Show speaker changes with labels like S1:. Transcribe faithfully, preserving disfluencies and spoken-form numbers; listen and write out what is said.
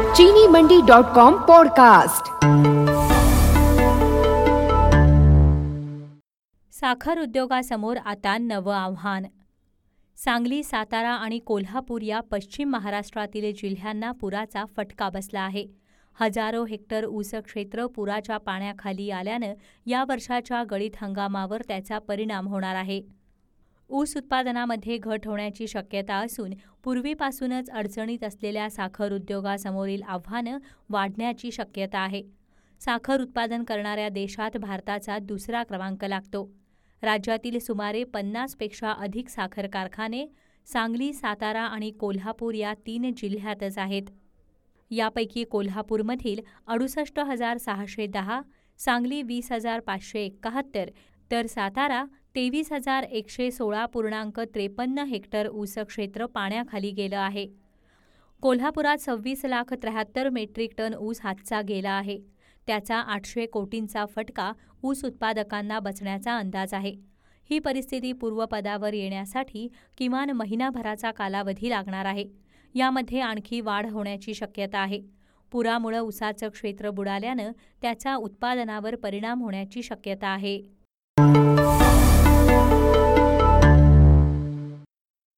S1: चीनी मंडी dot com podcast.
S2: साखर उद्योगासमोर आता नवं आव्हान। सांगली, सातारा आणि कोल्हापूर या पश्चिम महाराष्ट्रातील जिल्ह्यांना पुराचा फटका बसला आहे। हजारो हेक्टर ऊस क्षेत्र पुराच्या पाण्याखाली आल्यानं या वर्षाच्या गळीत हंगामावर त्याचा परिणाम होणार आहे। ऊस उत्पादनामध्ये घट होण्याची शक्यता असून पूर्वीपासूनच अडचणीत असलेल्या साखर उद्योगासमोरील आव्हानं वाढण्याची शक्यता आहे। साखर उत्पादन करणाऱ्या देशात भारताचा दुसरा क्रमांक लागतो। राज्यातील सुमारे पन्नासपेक्षा अधिक साखर कारखाने सांगली, सातारा आणि कोल्हापूर या तीन जिल्ह्यातच आहेत। यापैकी कोल्हापूरमधील अडुसष्ट हजार सहाशे दहा, सांगली वीस हजार पाचशे एकाहत्तर तर सातारा तेवीस हजार एकशे सोळा पूर्णांक त्रेपन्न हेक्टर ऊस क्षेत्र पाण्याखाली गेलं आहे। कोल्हापुरात सव्वीस लाख त्र्याहत्तर मेट्रिक टन ऊस हातचा गेला आहे। त्याचा आठशे कोटींचा फटका ऊस उत्पादकांना बसण्याचा अंदाज आहे। ही परिस्थिती पूर्वपदावर येण्यासाठी किमान महिनाभराचा कालावधी लागणार आहे। यामध्ये आणखी वाढ होण्याची शक्यता आहे। पुरामुळे ऊसाचं क्षेत्र बुडाल्यानं त्याचा उत्पादनावर परिणाम होण्याची शक्यता आहे।